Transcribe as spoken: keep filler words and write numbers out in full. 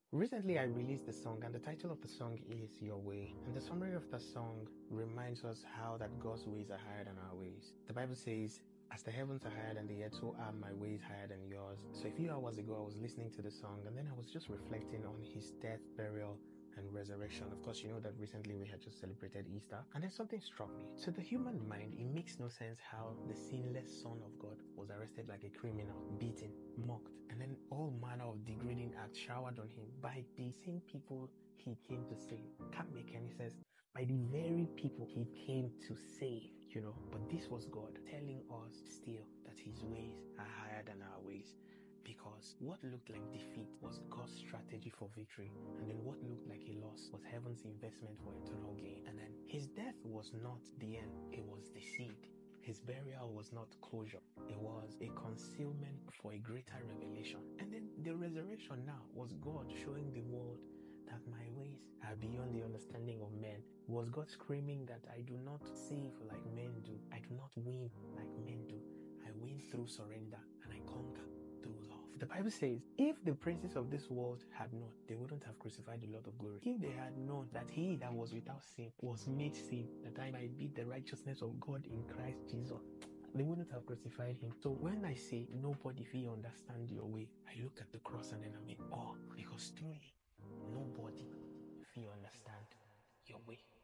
Recently, I released the song, and the title of the song is Your Way. And the summary of the song reminds us how that God's ways are higher than our ways. The Bible says, as the heavens are higher than the earth, so are my ways higher than yours. So a few hours ago, I was listening to the song, and then I was just reflecting on his death, burial, and resurrection. Of course, you know that recently we had just celebrated Easter, and then something struck me. To the human mind, it makes no sense how the sinless Son of God was arrested like a criminal, beaten, mocked, and then all manner of degrading acts showered on him by the same people he came to save. Can't make any sense. By the very people he came to save, you know. But this was God telling us still that his ways are higher than our ways. Because what looked like defeat was God's strategy for victory, and then what looked like a loss was heaven's investment for eternal gain. And then his death was not the end, it was the seed. His burial was not closure, it was a concealment for a greater revelation. And then the resurrection now was God showing the world that my ways are beyond the understanding of men. It was God screaming that I do not save like men do, I do not win like men do. I win through surrender and I conquer through love. The Bible says, if the princes of this world had known, they wouldn't have crucified the Lord of glory. If they had known that he that was without sin was made sin, that I might be the righteousness of God in Christ Jesus, they wouldn't have crucified him. So when I say nobody will understand your way, I look at the cross and then I'm in awe, because truly nobody will understand your way.